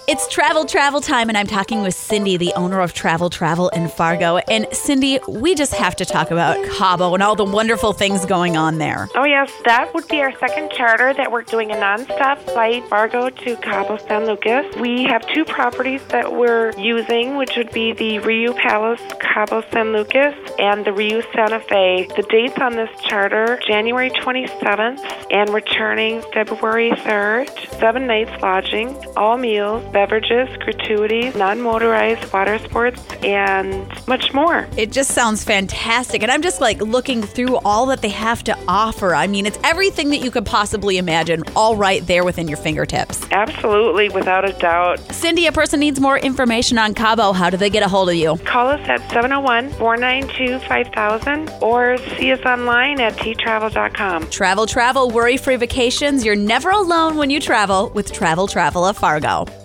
It's travel time, and I'm talking with Cindy, the owner of Travel in Fargo. And Cindy, we just have to talk about Cabo and all the wonderful things going on there. Oh, yes. That would be our second charter that we're doing a nonstop flight, Fargo to Cabo San Lucas. We have two properties that we're using, which would be the Riu Palace, Cabo San Lucas, and the Riu Santa Fe. The dates on this charter, January 27th and returning February 3rd. 7 nights lodging, all meals, beverages, gratuities, non-motorized water sports, and much more. It just sounds fantastic. And I'm just looking through all that they have to offer. I mean, it's everything that you could possibly imagine, all right there within your fingertips. Absolutely, without a doubt. Cindy, a person needs more information on Cabo. How do they get a hold of you? Call us at 701-492-5000 or see us online at ttravel.com. Travel, worry-free vacations. You're never alone when you travel with Travel of Fargo.